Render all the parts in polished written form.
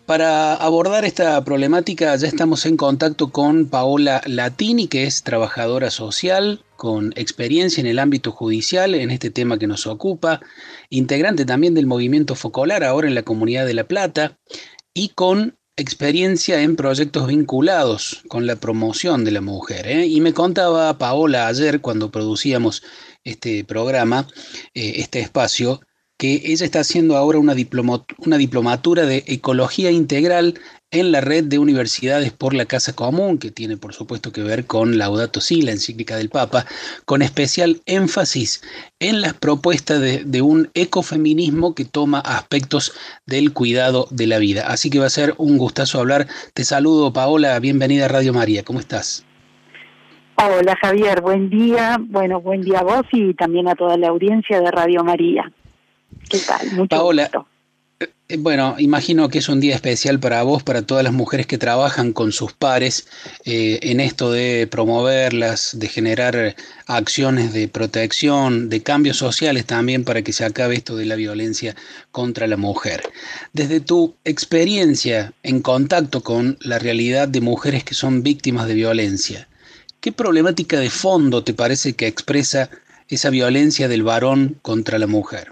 Para abordar esta problemática ya estamos en contacto con Paola Latini, que es trabajadora social con experiencia en el ámbito judicial en este tema que nos ocupa, integrante también del movimiento Focolar ahora en la Comunidad de La Plata y con experiencia en proyectos vinculados con la promoción de la mujer, ¿eh? Y me contaba Paola ayer cuando producíamos este programa, este espacio, que ella está haciendo ahora una diplomatura de Ecología Integral en la red de universidades por la Casa Común, que tiene por supuesto que ver con Laudato Si, la encíclica del Papa, con especial énfasis en las propuestas de un ecofeminismo que toma aspectos del cuidado de la vida. Así que va a ser un gustazo hablar. Te saludo, Paola, bienvenida a Radio María. ¿Cómo estás? Hola Javier, buen día. Bueno, buen día a vos y también a toda la audiencia de Radio María. ¿Qué tal? Mucho Paola, gusto. Bueno, imagino que es un día especial para vos, para todas las mujeres que trabajan con sus pares en esto de promoverlas, de generar acciones de protección, de cambios sociales también para que se acabe esto de la violencia contra la mujer. Desde tu experiencia en contacto con la realidad de mujeres que son víctimas de violencia, ¿qué problemática de fondo te parece que expresa esa violencia del varón contra la mujer?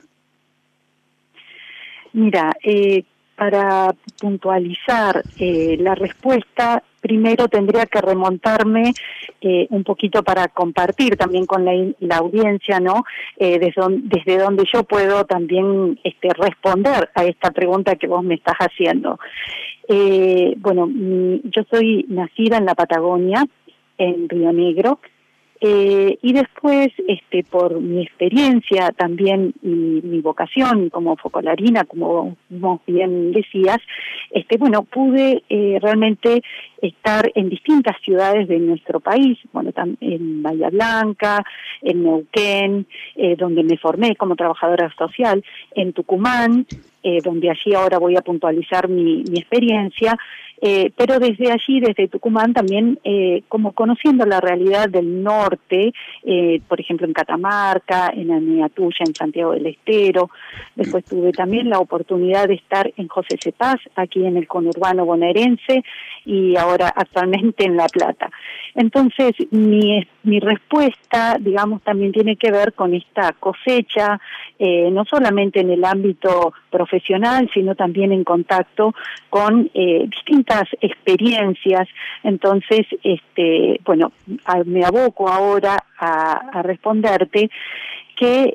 Mira, para puntualizar la respuesta, primero tendría que remontarme un poquito para compartir también con la audiencia, ¿no? Desde donde yo puedo también responder a esta pregunta que vos me estás haciendo. Bueno, yo soy nacida en la Patagonia, en Río Negro. Y después, por mi experiencia también y mi vocación como focolarina, como vos bien decías, bueno, pude realmente estar en distintas ciudades de nuestro país, bueno, en Bahía Blanca, en Neuquén, donde me formé como trabajadora social, en Tucumán, donde allí ahora voy a puntualizar mi experiencia, pero desde allí, desde Tucumán, también como conociendo la realidad del norte, por ejemplo en Catamarca, en Aniatuya, en Santiago del Estero. Después tuve también la oportunidad de estar en José Cepaz, aquí en el conurbano bonaerense, y ahora actualmente en La Plata. Entonces, mi respuesta, digamos, también tiene que ver con esta cosecha, no solamente en el ámbito profesional, sino también en contacto con distintas experiencias. Entonces, bueno, me aboco ahora a responderte que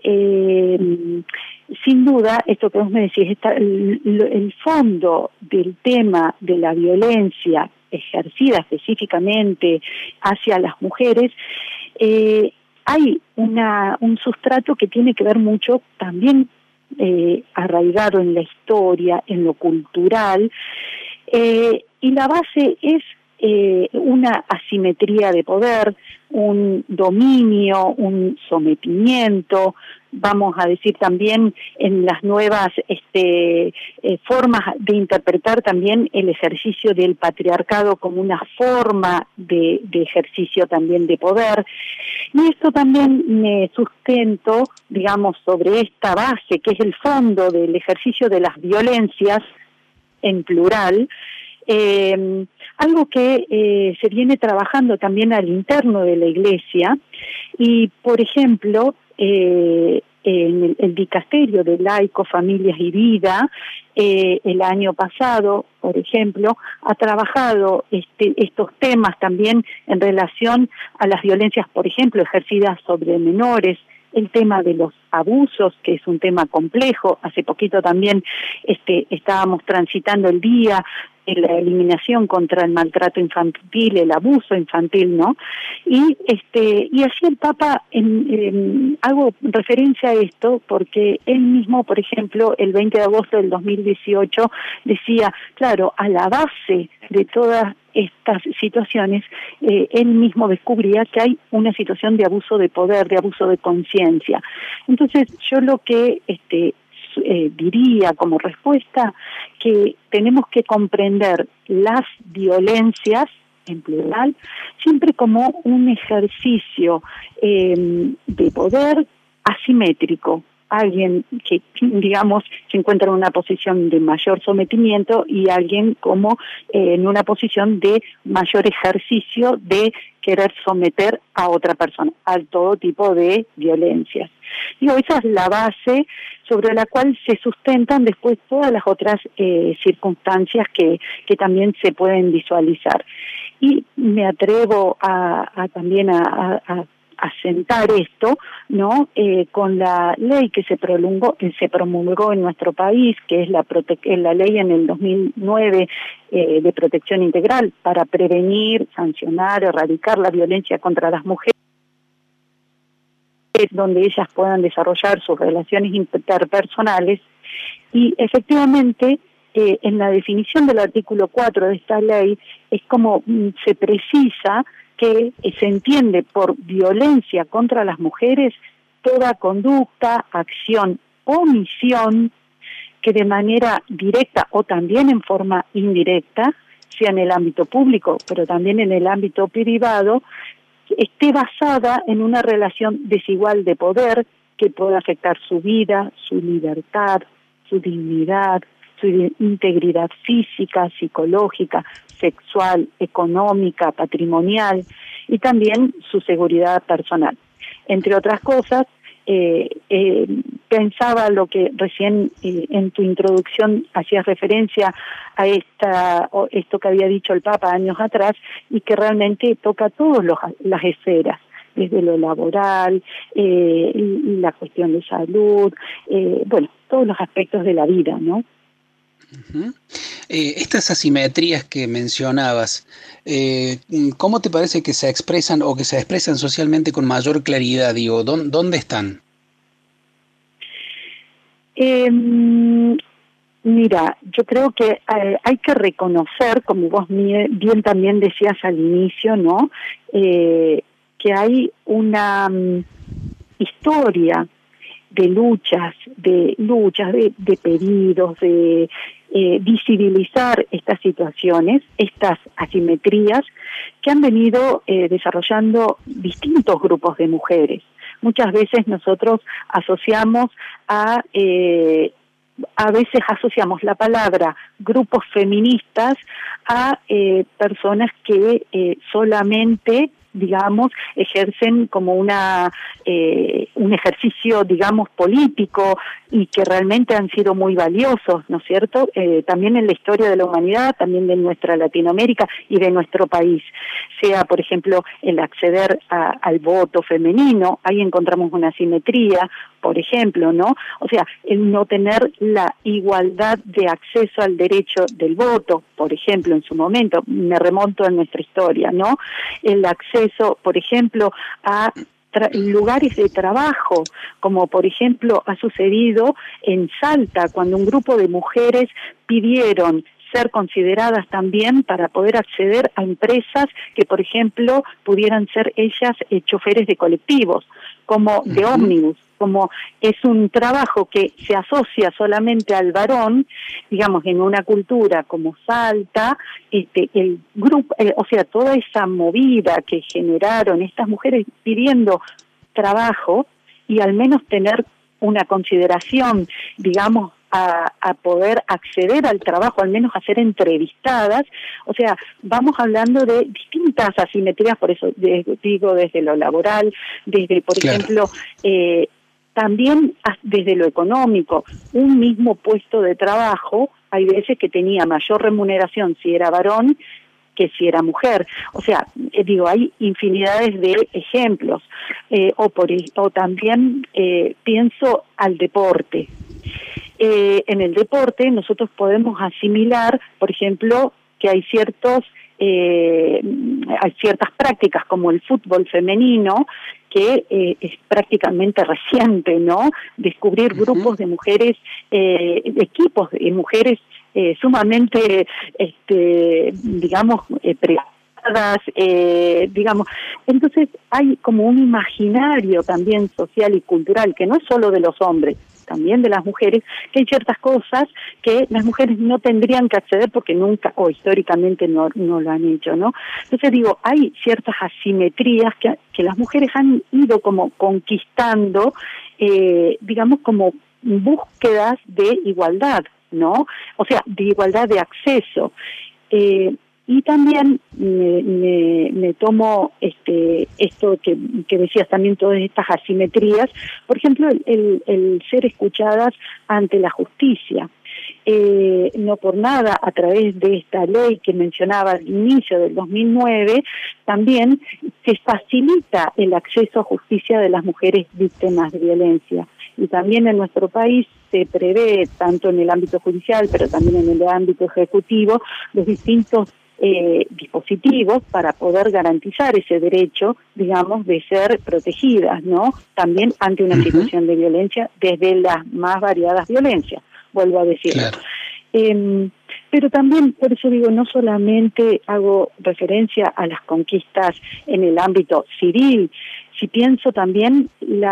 sin duda, esto que vos me decís, el fondo del tema de la violencia ejercida específicamente hacia las mujeres, hay un sustrato que tiene que ver mucho también arraigado en la historia, en lo cultural, y la base es una asimetría de poder, un dominio, un sometimiento, vamos a decir también en las nuevas formas de interpretar también el ejercicio del patriarcado como una forma de ejercicio también de poder. Y esto también me sustento, digamos, sobre esta base que es el fondo del ejercicio de las violencias en plural, algo que se viene trabajando también al interno de la Iglesia y, por ejemplo, en el Dicasterio de Laico, Familias y Vida, el año pasado, por ejemplo, ha trabajado estos temas también en relación a las violencias, por ejemplo, ejercidas sobre menores, el tema de los abusos, que es un tema complejo. Hace poquito también estábamos transitando el día en la eliminación contra el maltrato infantil, el abuso infantil, ¿no? Y así el Papa, hago referencia a esto porque él mismo, por ejemplo, el 20 de agosto del 2018 decía, claro, a la base de todas estas situaciones, él mismo descubría que hay una situación de abuso de poder, de abuso de conciencia. Entonces, yo lo que diría como respuesta que tenemos que comprender las violencias en plural siempre como un ejercicio de poder asimétrico, alguien que, digamos, se encuentra en una posición de mayor sometimiento y alguien como en una posición de mayor ejercicio de querer someter a otra persona, a todo tipo de violencias. Digo, esa es la base sobre la cual se sustentan después todas las otras circunstancias que también se pueden visualizar. Y me atrevo también a sentar esto, ¿no? Con la ley que se promulgó en nuestro país, que es la ley en el 2009 de protección integral para prevenir, sancionar, erradicar la violencia contra las mujeres, donde ellas puedan desarrollar sus relaciones interpersonales. Y efectivamente, en la definición del artículo 4 de esta ley, es como se precisa que se entiende por violencia contra las mujeres toda conducta, acción, omisión que de manera directa o también en forma indirecta, sea en el ámbito público, pero también en el ámbito privado, esté basada en una relación desigual de poder que pueda afectar su vida, su libertad, su dignidad, su integridad física, psicológica, sexual, económica, patrimonial y también su seguridad personal. Entre otras cosas, pensaba lo que recién en tu introducción hacías referencia a esto que había dicho el Papa años atrás y que realmente toca todas las esferas, desde lo laboral, la cuestión de salud, todos los aspectos de la vida, ¿no? Uh-huh. Estas asimetrías que mencionabas, ¿cómo te parece que se expresan o que se expresan socialmente con mayor claridad? Digo, ¿dónde están? Mira, yo creo que hay que reconocer, como vos bien también decías al inicio, ¿no? Que hay una historia de luchas, de pedidos, de visibilizar estas situaciones, estas asimetrías que han venido desarrollando distintos grupos de mujeres. Muchas veces nosotros asociamos a veces asociamos la palabra grupos feministas a personas que solamente, digamos, ejercen como un ejercicio, digamos, político y que realmente han sido muy valiosos, ¿no es cierto? También en la historia de la humanidad, también de nuestra Latinoamérica y de nuestro país. Sea, por ejemplo, el acceder al voto femenino, ahí encontramos una asimetría, por ejemplo, ¿no? O sea, el no tener la igualdad de acceso al derecho del voto, por ejemplo, en su momento, me remonto a nuestra historia, ¿no? El acceso, por ejemplo, a lugares de trabajo, como por ejemplo ha sucedido en Salta, cuando un grupo de mujeres pidieron ser consideradas también para poder acceder a empresas que, por ejemplo, pudieran ser ellas choferes de colectivos, como de ómnibus, como es un trabajo que se asocia solamente al varón, digamos, en una cultura como Salta, el grupo, o sea, toda esa movida que generaron estas mujeres pidiendo trabajo y al menos tener una consideración, digamos, a poder acceder al trabajo, al menos a ser entrevistadas. O sea, vamos hablando de distintas asimetrías, por eso digo desde lo laboral, desde, por ejemplo, también desde lo económico. Un mismo puesto de trabajo, hay veces que tenía mayor remuneración si era varón que si era mujer. O sea, hay infinidades de ejemplos. O también pienso al deporte. En el deporte nosotros podemos asimilar, por ejemplo, que hay ciertas prácticas como el fútbol femenino, que es prácticamente reciente, ¿no? Descubrir grupos de mujeres, equipos de mujeres sumamente, preparadas, digamos. Entonces hay como un imaginario también social y cultural, que no es solo de los hombres, también de las mujeres, que hay ciertas cosas que las mujeres no tendrían que acceder porque nunca o históricamente no lo han hecho, ¿no? Entonces digo, hay ciertas asimetrías que las mujeres han ido como conquistando, digamos como búsquedas de igualdad, ¿no? O sea, de igualdad de acceso. Y también me tomo esto que decías también, todas estas asimetrías, por ejemplo, el ser escuchadas ante la justicia. No por nada, a través de esta ley que mencionaba al inicio del 2009, también se facilita el acceso a justicia de las mujeres víctimas de violencia. Y también en nuestro país se prevé, tanto en el ámbito judicial, pero también en el ámbito ejecutivo, los distintos dispositivos para poder garantizar ese derecho, digamos, de ser protegidas, ¿no? También ante una situación de violencia, desde las más variadas violencias, vuelvo a decirlo. Claro. Pero también, por eso digo, no solamente hago referencia a las conquistas en el ámbito civil, si pienso también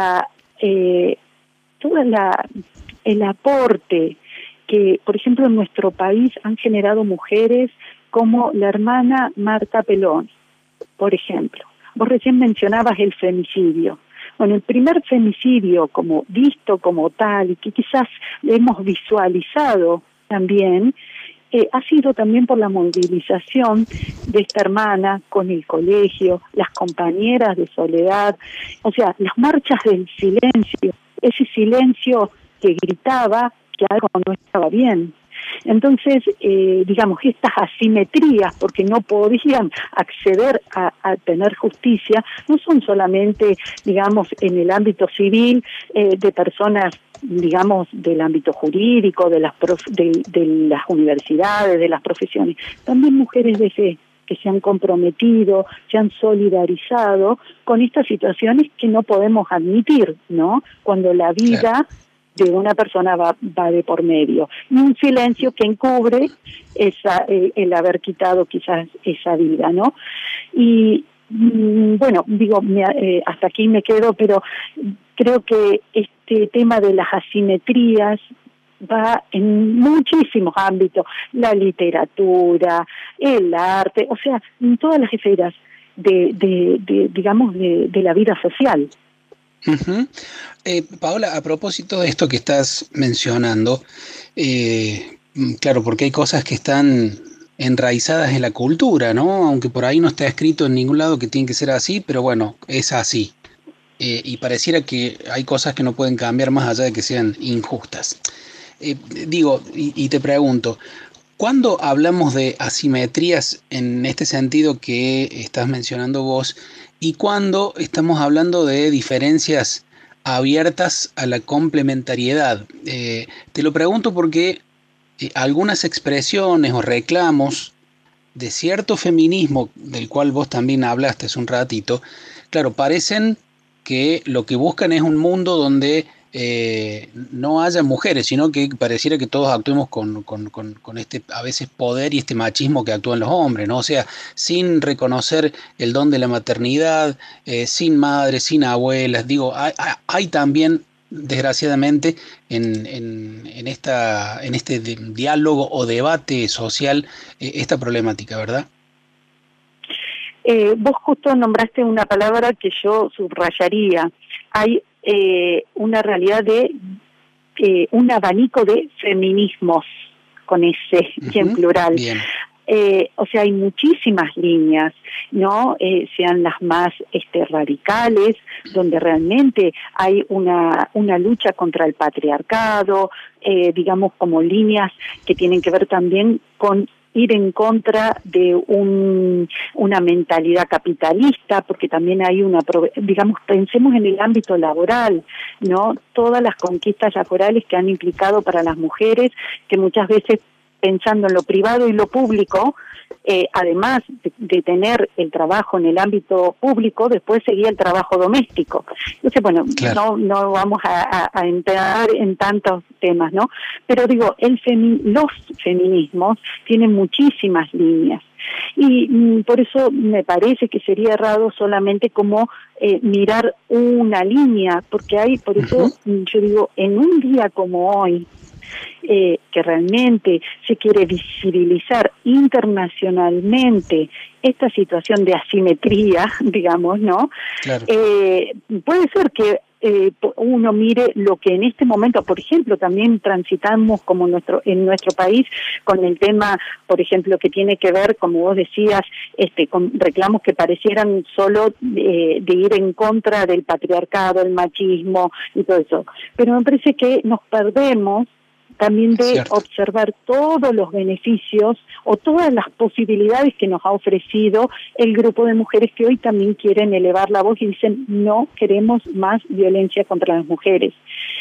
el aporte que, por ejemplo, en nuestro país han generado mujeres como la hermana Marta Pelón, por ejemplo. Vos recién mencionabas el femicidio. Bueno, el primer femicidio como visto como tal y que quizás hemos visualizado también, ha sido también por la movilización de esta hermana con el colegio, las compañeras de Soledad, o sea, las marchas del silencio, ese silencio que gritaba que algo no estaba bien. Entonces, digamos, estas asimetrías, porque no podían acceder a tener justicia, no son solamente, digamos, en el ámbito civil de personas, digamos, del ámbito jurídico, de las universidades, de las profesiones, también mujeres de fe que se han comprometido, se han solidarizado con estas situaciones que no podemos admitir, ¿no? Cuando la vida de una persona va de por medio, y un silencio que encubre el haber quitado quizás esa vida, ¿no? Y bueno, digo, hasta aquí me quedo, pero creo que este tema de las asimetrías va en muchísimos ámbitos, la literatura, el arte, o sea, en todas las esferas digamos, de la vida social. Paola, a propósito de esto que estás mencionando, claro, porque hay cosas que están enraizadas en la cultura, ¿no? Aunque por ahí no está escrito en ningún lado que tiene que ser así, pero bueno, es así. Y pareciera que hay cosas que no pueden cambiar más allá de que sean injustas. Digo, y te pregunto, ¿cuándo hablamos de asimetrías en este sentido que estás mencionando vos? ¿Y cuándo estamos hablando de diferencias abiertas a la complementariedad? Te lo pregunto porque algunas expresiones o reclamos de cierto feminismo, del cual vos también hablaste hace un ratito, claro, parecen que lo que buscan es un mundo donde no haya mujeres, sino que pareciera que todos actuemos con este a veces poder y este machismo que actúan los hombres, ¿no? O sea, sin reconocer el don de la maternidad, sin madres, sin abuelas. Digo, hay también, desgraciadamente, en este diálogo o debate social, esta problemática, ¿verdad? Vos justo nombraste una palabra que yo subrayaría. Hay una realidad de un abanico de feminismos, con ese y en plural. Bien. O sea, hay muchísimas líneas, ¿no? Sean las más radicales, donde realmente hay una lucha contra el patriarcado, digamos, como líneas que tienen que ver también con ir en contra de una mentalidad capitalista, porque también hay digamos, pensemos en el ámbito laboral, ¿no? Todas las conquistas laborales que han implicado para las mujeres, que muchas veces pensando en lo privado y lo público, además de tener el trabajo en el ámbito público, después seguía el trabajo doméstico. Entonces, bueno, claro, no vamos a entrar en tantos temas, ¿no? Pero digo, los feminismos tienen muchísimas líneas. Y por eso me parece que sería errado solamente como mirar una línea, porque hay, por eso yo digo, en un día como hoy, que realmente se quiere visibilizar internacionalmente esta situación de asimetría, digamos, ¿no? Claro. Puede ser que uno mire lo que en este momento, por ejemplo, también transitamos como en nuestro país con el tema, por ejemplo, que tiene que ver, como vos decías, con reclamos que parecieran solo de ir en contra del patriarcado, el machismo y todo eso. Pero me parece que nos perdemos también de observar todos los beneficios o todas las posibilidades que nos ha ofrecido el grupo de mujeres que hoy también quieren elevar la voz y dicen no queremos más violencia contra las mujeres.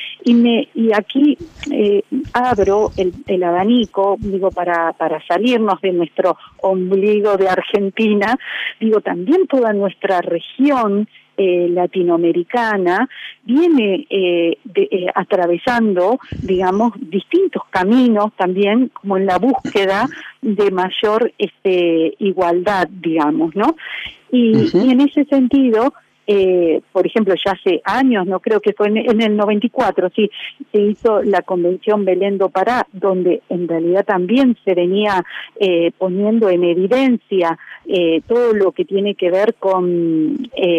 Y aquí abro el abanico, digo, para salirnos de nuestro ombligo de Argentina, digo, también toda nuestra región latinoamericana viene atravesando, digamos, distintos caminos también, como en la búsqueda de mayor igualdad, digamos, ¿no? Y en ese sentido, por ejemplo, ya hace años, no creo que fue en el 94, sí, se hizo la Convención Belén do Pará, donde en realidad también se venía poniendo en evidencia todo lo que tiene que ver con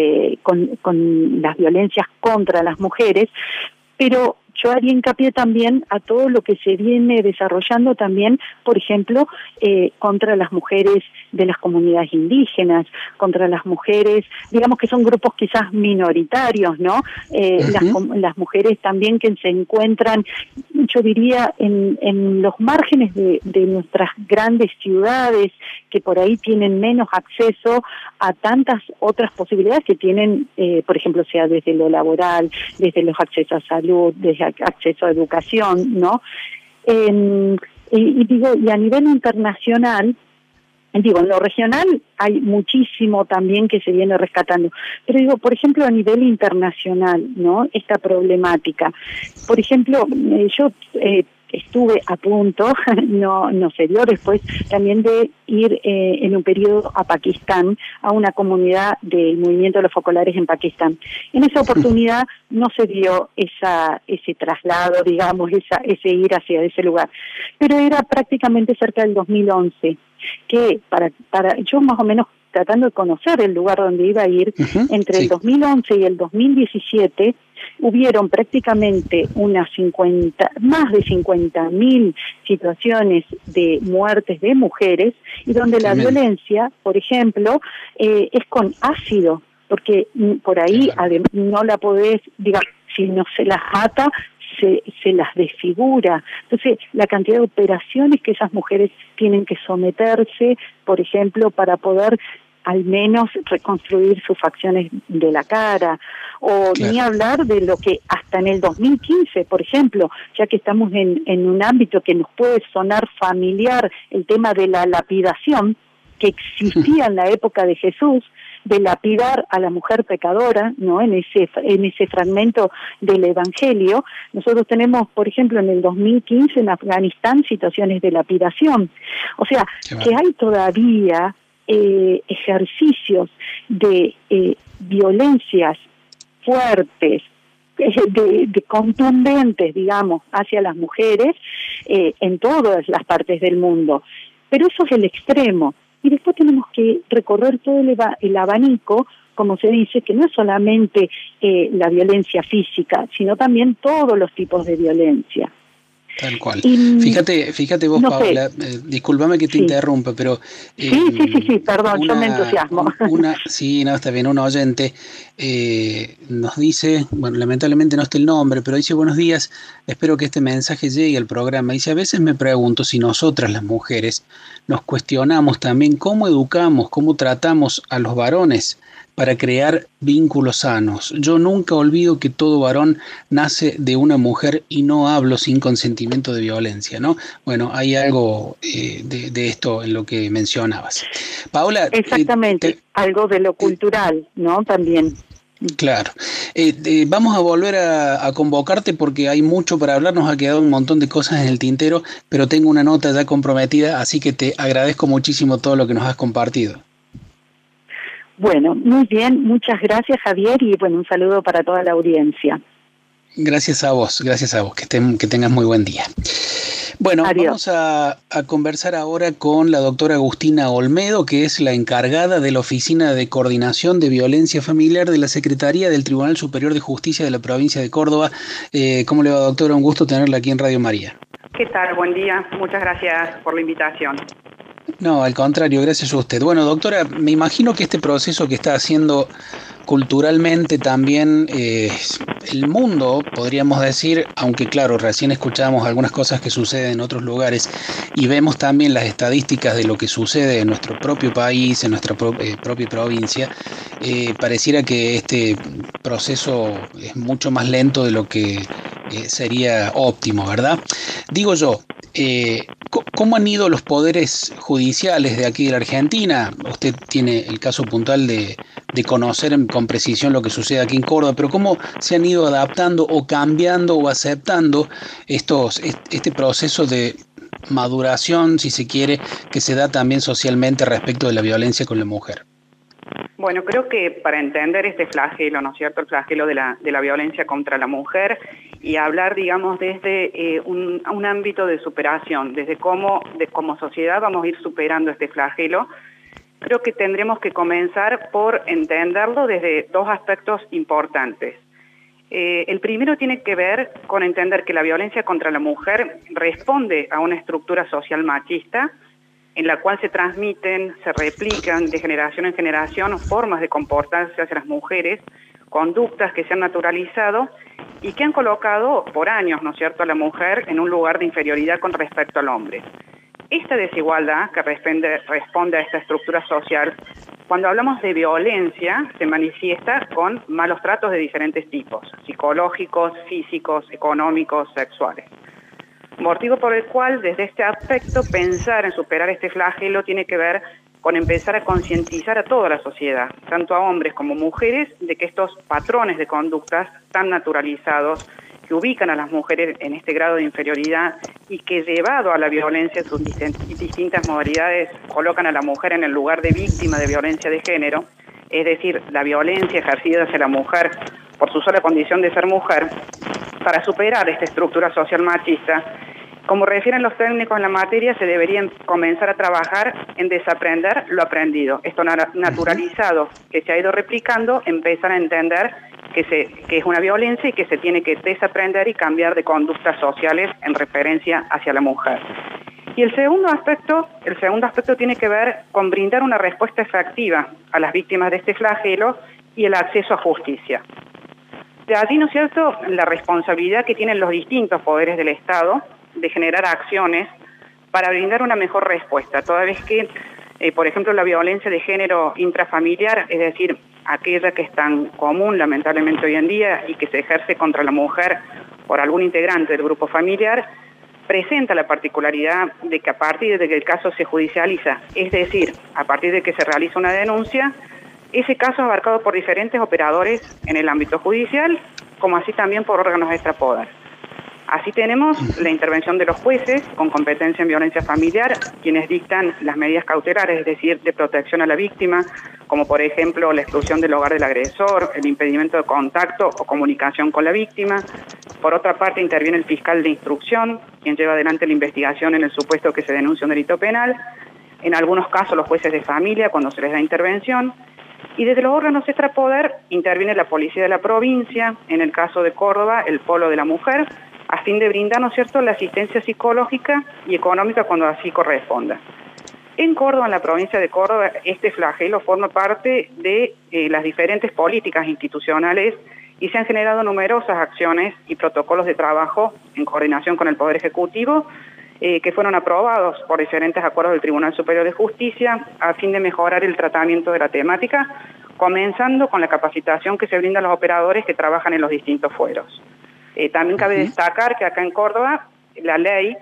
las violencias contra las mujeres, pero yo haría hincapié también a todo lo que se viene desarrollando también, por ejemplo, contra las mujeres de las comunidades indígenas, contra las mujeres, digamos que son grupos quizás minoritarios, ¿no? Las mujeres también que se encuentran, yo diría, en los márgenes de nuestras grandes ciudades, que por ahí tienen menos acceso a tantas otras posibilidades que tienen, por ejemplo, sea desde lo laboral, desde los accesos a salud, desde acceso a educación, ¿no? Y a nivel internacional, digo, en lo regional hay muchísimo también que se viene rescatando, pero digo, por ejemplo, a nivel internacional, ¿no? Esta problemática. Por ejemplo, yo estuve a punto, no se dio después, también de ir en un periodo a Pakistán, a una comunidad del movimiento de los focolares en Pakistán. En esa oportunidad no se dio ese traslado, digamos, ese ir hacia ese lugar, pero era prácticamente cerca del 2011, que para yo más o menos tratando de conocer el lugar donde iba a ir, entre el 2011 y el 2017, hubieron prácticamente más de 50.000 situaciones de muertes de mujeres, y donde la violencia, por ejemplo, es con ácido, porque por ahí no la podés, digamos, si no se las mata, se las desfigura. Entonces, la cantidad de operaciones que esas mujeres tienen que someterse, por ejemplo, para poder al menos reconstruir sus facciones de la cara, o ni hablar de lo que hasta en el 2015, por ejemplo, ya que estamos en un ámbito que nos puede sonar familiar, el tema de la lapidación, que existía en la época de Jesús, de lapidar a la mujer pecadora, ¿no? En ese fragmento del Evangelio. Nosotros tenemos, por ejemplo, en el 2015 en Afganistán situaciones de lapidación. O sea, que hay todavía ejercicios de violencias fuertes, de contundentes, digamos, hacia las mujeres en todas las partes del mundo. Pero eso es el extremo. Y después tenemos que recorrer todo el abanico, como se dice, que no es solamente la violencia física, sino también todos los tipos de violencia. Tal cual. Fíjate vos, no Paola, discúlpame que te interrumpa, pero... Sí, perdón, yo me entusiasmo. Sí, no, está bien, un oyente nos dice, bueno, lamentablemente no está el nombre, pero dice: buenos días, espero que este mensaje llegue al programa. Dice: a veces me pregunto si nosotras las mujeres nos cuestionamos también cómo educamos, cómo tratamos a los varones para crear vínculos sanos. Yo nunca olvido que todo varón nace de una mujer y no hablo sin consentimiento de violencia, ¿no? Bueno, hay algo de esto en lo que mencionabas. Paola, Exactamente, algo de lo cultural, ¿no? También. Claro. Vamos a volver a convocarte porque hay mucho para hablar, nos ha quedado un montón de cosas en el tintero, pero tengo una nota ya comprometida, así que te agradezco muchísimo todo lo que nos has compartido. Bueno, muy bien, muchas gracias, Javier, y bueno, un saludo para toda la audiencia. Gracias a vos, que tengas muy buen día. Bueno, Adiós. vamos a conversar ahora con la doctora Agustina Olmedo, que es la encargada de la Oficina de Coordinación de Violencia Familiar de la Secretaría del Tribunal Superior de Justicia de la provincia de Córdoba. ¿Cómo le va, doctora? Un gusto tenerla aquí en Radio María. ¿Qué tal? Buen día. Muchas gracias por la invitación. No, al contrario, gracias a usted. Bueno, doctora, me imagino que este proceso que está haciendo culturalmente también el mundo, podríamos decir, aunque claro, recién escuchamos algunas cosas que suceden en otros lugares y vemos también las estadísticas de lo que sucede en nuestro propio país, en nuestra propia provincia, pareciera que este proceso es mucho más lento de lo que sería óptimo, ¿verdad? Digo yo, ¿cómo han ido los poderes judiciales de aquí de la Argentina? Usted tiene el caso puntual de conocer con precisión lo que sucede aquí en Córdoba, pero ¿cómo se han ido adaptando o cambiando o aceptando este proceso de maduración, si se quiere, que se da también socialmente respecto de la violencia con la mujer? Bueno, creo que para entender este flagelo, ¿no es cierto?, el flagelo de la violencia contra la mujer y hablar, digamos, desde un ámbito de superación, desde cómo como sociedad vamos a ir superando este flagelo, creo que tendremos que comenzar por entenderlo desde dos aspectos importantes. El primero tiene que ver con entender que la violencia contra la mujer responde a una estructura social machista en la cual se transmiten, se replican de generación en generación formas de comportarse hacia las mujeres, conductas que se han naturalizado y que han colocado por años, ¿no es cierto?, a la mujer en un lugar de inferioridad con respecto al hombre. Esta desigualdad que responde a esta estructura social, cuando hablamos de violencia, se manifiesta con malos tratos de diferentes tipos, psicológicos, físicos, económicos, sexuales. Motivo por el cual, desde este aspecto, pensar en superar este flagelo tiene que ver con empezar a concientizar a toda la sociedad, tanto a hombres como mujeres, de que estos patrones de conductas tan naturalizados, que ubican a las mujeres en este grado de inferioridad y que, llevado a la violencia en sus distintas modalidades, colocan a la mujer en el lugar de víctima de violencia de género, es decir, la violencia ejercida hacia la mujer por su sola condición de ser mujer, para superar esta estructura social machista, como refieren los técnicos en la materia, se deberían comenzar a trabajar en desaprender lo aprendido. Esto naturalizado que se ha ido replicando, empezar a entender que es una violencia y que se tiene que desaprender y cambiar de conductas sociales en referencia hacia la mujer. Y el segundo aspecto tiene que ver con brindar una respuesta efectiva a las víctimas de este flagelo y el acceso a justicia. De allí, ¿no es cierto?, la responsabilidad que tienen los distintos poderes del Estado de generar acciones para brindar una mejor respuesta, toda vez que, por ejemplo, la violencia de género intrafamiliar, es decir, aquella que es tan común lamentablemente hoy en día y que se ejerce contra la mujer por algún integrante del grupo familiar, presenta la particularidad de que a partir de que el caso se judicializa, es decir, a partir de que se realiza una denuncia, ese caso es abarcado por diferentes operadores en el ámbito judicial, como así también por órganos extrapoder. Así tenemos la intervención de los jueces con competencia en violencia familiar, quienes dictan las medidas cautelares, es decir, de protección a la víctima, como por ejemplo la exclusión del hogar del agresor, el impedimento de contacto o comunicación con la víctima. Por otra parte, interviene el fiscal de instrucción, quien lleva adelante la investigación en el supuesto que se denuncia un delito penal. En algunos casos, los jueces de familia, cuando se les da intervención. Y desde los órganos extrapoder interviene la policía de la provincia, en el caso de Córdoba, el Polo de la Mujer, a fin de brindar, ¿no es cierto?, la asistencia psicológica y económica cuando así corresponda. En Córdoba, en la provincia de Córdoba, este flagelo forma parte de las diferentes políticas institucionales y se han generado numerosas acciones y protocolos de trabajo en coordinación con el Poder Ejecutivo que fueron aprobados por diferentes acuerdos del Tribunal Superior de Justicia a fin de mejorar el tratamiento de la temática, comenzando con la capacitación que se brinda a los operadores que trabajan en los distintos fueros. También cabe destacar que acá en Córdoba la ley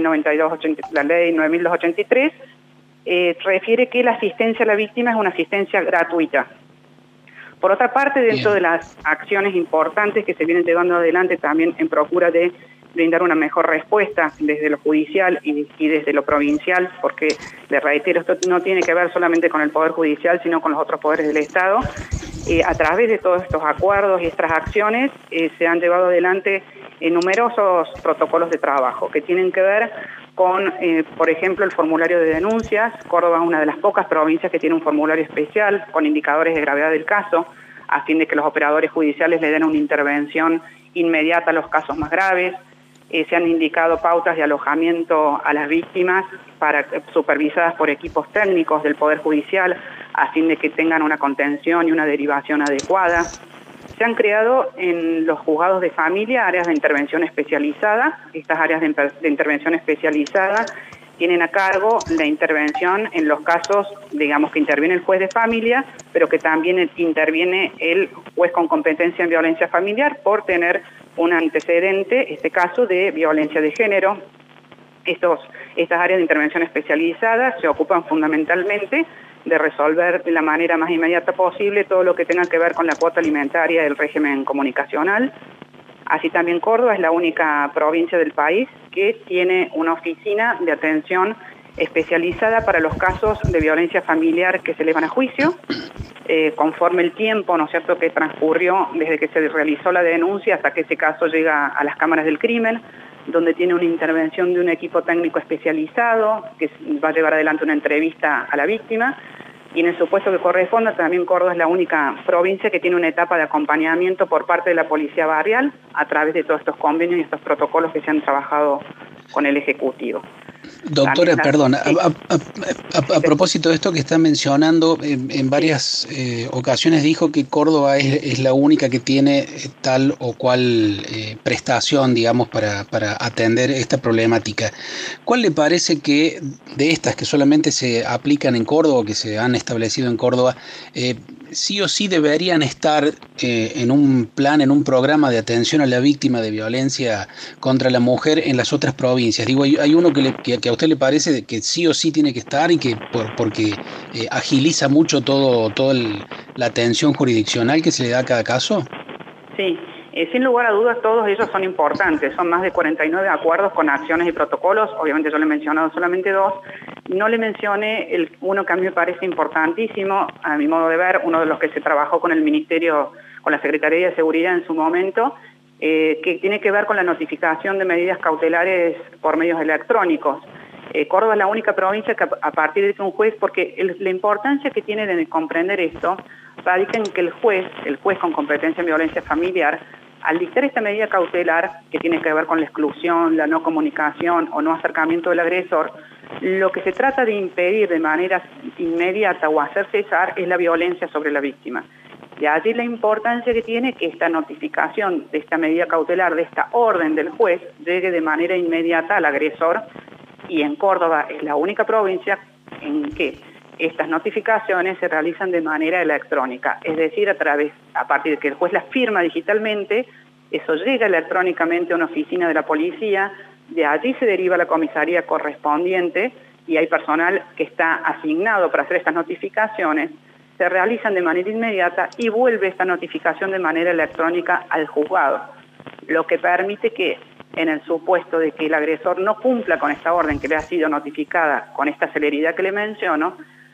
9283 refiere que la asistencia a la víctima es una asistencia gratuita. Por otra parte, dentro de las acciones importantes que se vienen llevando adelante también en procura de brindar una mejor respuesta desde lo judicial y desde lo provincial, porque, les reitero, esto no tiene que ver solamente con el Poder Judicial, sino con los otros poderes del Estado. A través de todos estos acuerdos y estas acciones se han llevado adelante numerosos protocolos de trabajo que tienen que ver con, por ejemplo, el formulario de denuncias. Córdoba es una de las pocas provincias que tiene un formulario especial con indicadores de gravedad del caso, a fin de que los operadores judiciales le den una intervención inmediata a los casos más graves. Se han indicado pautas de alojamiento a las víctimas supervisadas por equipos técnicos del Poder Judicial, a fin de que tengan una contención y una derivación adecuada. Se han creado en los juzgados de familia áreas de intervención especializada. Estas áreas de intervención especializada tienen a cargo la intervención en los casos, digamos, que interviene el juez de familia, pero que también interviene el juez con competencia en violencia familiar por tener un antecedente, este caso, de violencia de género. Estas áreas de intervención especializada se ocupan fundamentalmente de resolver de la manera más inmediata posible todo lo que tenga que ver con la cuota alimentaria del régimen comunicacional. Así también Córdoba es la única provincia del país que tiene una oficina de atención especializada para los casos de violencia familiar que se elevan a juicio, conforme el tiempo, ¿no es cierto?, que transcurrió desde que se realizó la denuncia hasta que ese caso llega a las cámaras del crimen, donde tiene una intervención de un equipo técnico especializado que va a llevar adelante una entrevista a la víctima. Y en el supuesto que corresponda, también Córdoba es la única provincia que tiene una etapa de acompañamiento por parte de la Policía Barrial a través de todos estos convenios y estos protocolos que se han trabajado con el Ejecutivo. Doctora, perdón, a propósito de esto que está mencionando, en varias ocasiones dijo que Córdoba es la única que tiene tal o cual prestación, digamos, para atender esta problemática. ¿Cuál le parece que de estas que solamente se aplican en Córdoba, que se han establecido en Córdoba, sí o sí deberían estar en un plan, en un programa de atención a la víctima de violencia contra la mujer en las otras provincias? Digo, hay uno que a usted le parece que sí o sí tiene que estar y que porque agiliza mucho toda la atención jurisdiccional que se le da a cada caso. Sí, sin lugar a dudas todos ellos son importantes, son más de 49 acuerdos con acciones y protocolos. Obviamente yo le he mencionado solamente 2, no le mencioné uno que a mí me parece importantísimo, a mi modo de ver, uno de los que se trabajó con el Ministerio, con la Secretaría de Seguridad en su momento, que tiene que ver con la notificación de medidas cautelares por medios electrónicos. Córdoba es la única provincia que a partir de que un juez, porque la importancia que tiene de comprender esto radica en que el juez con competencia en violencia familiar, al dictar esta medida cautelar que tiene que ver con la exclusión, la no comunicación o no acercamiento del agresor, lo que se trata de impedir de manera inmediata o hacer cesar es la violencia sobre la víctima. Y allí la importancia que tiene que esta notificación de esta medida cautelar, de esta orden del juez, llegue de manera inmediata al agresor. Y en Córdoba es la única provincia en que estas notificaciones se realizan de manera electrónica, es decir, a partir de que el juez las firma digitalmente, eso llega electrónicamente a una oficina de la policía, de allí se deriva a la comisaría correspondiente y hay personal que está asignado para hacer estas notificaciones, se realizan de manera inmediata y vuelve esta notificación de manera electrónica al juzgado, lo que permite que en el supuesto de que el agresor no cumpla con esta orden que le ha sido notificada con esta celeridad que le menciono,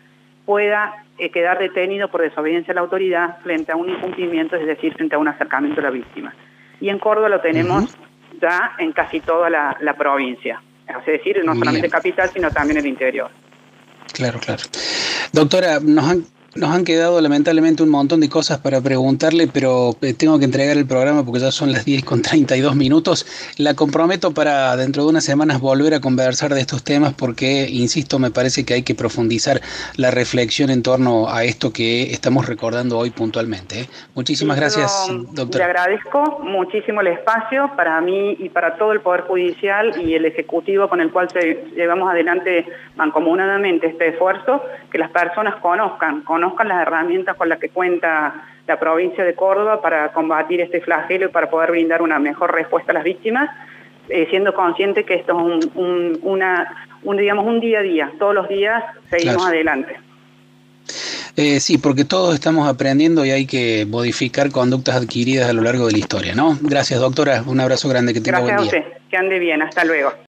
pueda quedar detenido por desobediencia a la autoridad frente a un incumplimiento, es decir, frente a un acercamiento a la víctima. Y en Córdoba lo tenemos ya en casi toda la provincia, es decir, no solamente capital, sino también el interior. Claro. Doctora, nos han quedado lamentablemente un montón de cosas para preguntarle, pero tengo que entregar el programa porque ya son las 10:32. La comprometo para dentro de unas semanas volver a conversar de estos temas porque, insisto, me parece que hay que profundizar la reflexión en torno a esto que estamos recordando hoy puntualmente. Muchísimas gracias, doctora. Le agradezco muchísimo el espacio para mí y para todo el Poder Judicial y el Ejecutivo con el cual llevamos adelante mancomunadamente este esfuerzo, que las personas conozcan conozcan las herramientas con las que cuenta la provincia de Córdoba para combatir este flagelo y para poder brindar una mejor respuesta a las víctimas, siendo consciente que esto es un día a día, todos los días seguimos adelante. Sí, porque todos estamos aprendiendo y hay que modificar conductas adquiridas a lo largo de la historia, ¿no? Gracias, doctora. Un abrazo grande, que tenga buen día. Gracias a usted, que ande bien. Hasta luego.